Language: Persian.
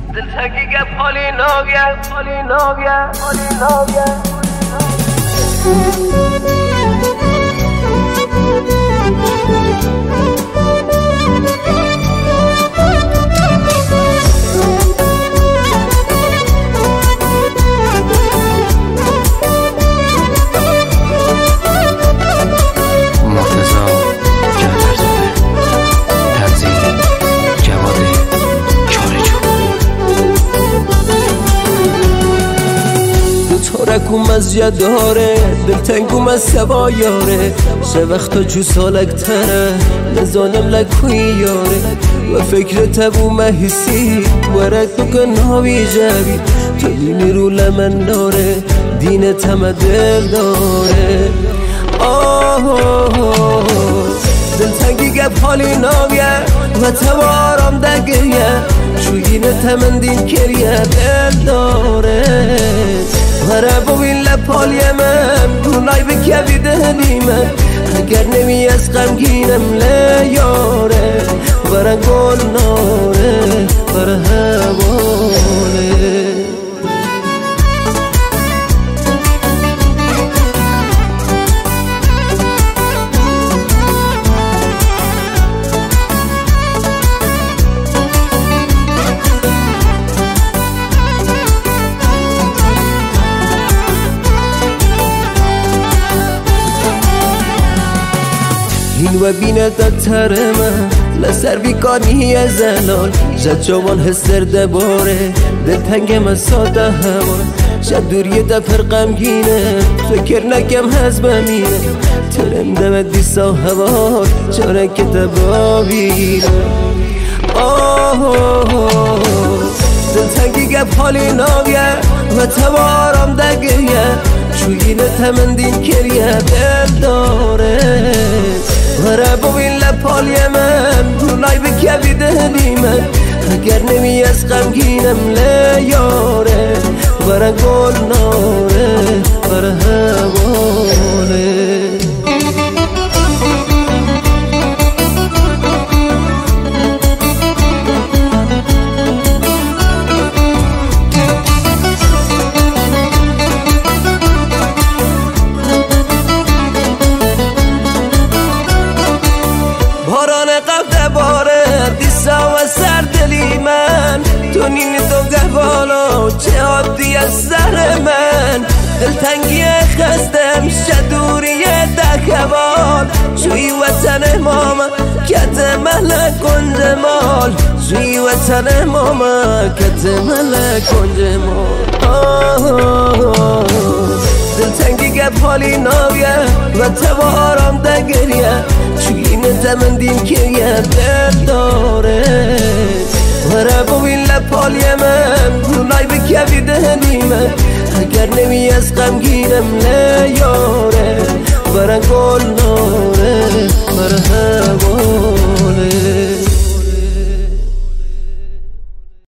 دلتنگی گپ حالی ناگه رکوم از جداره دلتنگوم از سوایاره سه وقتا جو سالک تره نزانم لکوی یاره و فکر تبو حسی ورک بکن هاوی جوی تو دینی رو لمن داره دین تم دل داره دلتنگی گپ حالی ناگه و توارم دگریه چوگین تمن دین کریه دل داره هره بوین لپالی من دونای بکوی دهنی من اگر نمی از غمگینم لیاره برا گل ناره برا هواله این و بینت ترمه لسر بیکانی از الان جد جوان هستر دباره دلتنگم از ساده همان شد دوری دفر غمگینه فکر نکم هز بمینه ترم دمت دیسا هوا چاره که تبابینه دلتنگی گپ حالی ناگه و توارم دگیه چوگینه تمن دین کریه دل داره هره بوین لپالی من دونای بکوی دهنی من اگر نمی از غمگینم لیاره برا گل ناره برا هواله دونین تو گوالا چه عادی از سر من دلتنگی خستم شدوری دکوال شوی وطن ماما کت ملک کنجمال شوی وطن ماما کت ملک کنجمال دلتنگی گپ حالی ناگه و توارم دگریه چوی نتمن دین کریه دل داره هره بوین لپالی من دونای بکوی دهنی من اگر نمی از غمگینم لیاره برا گل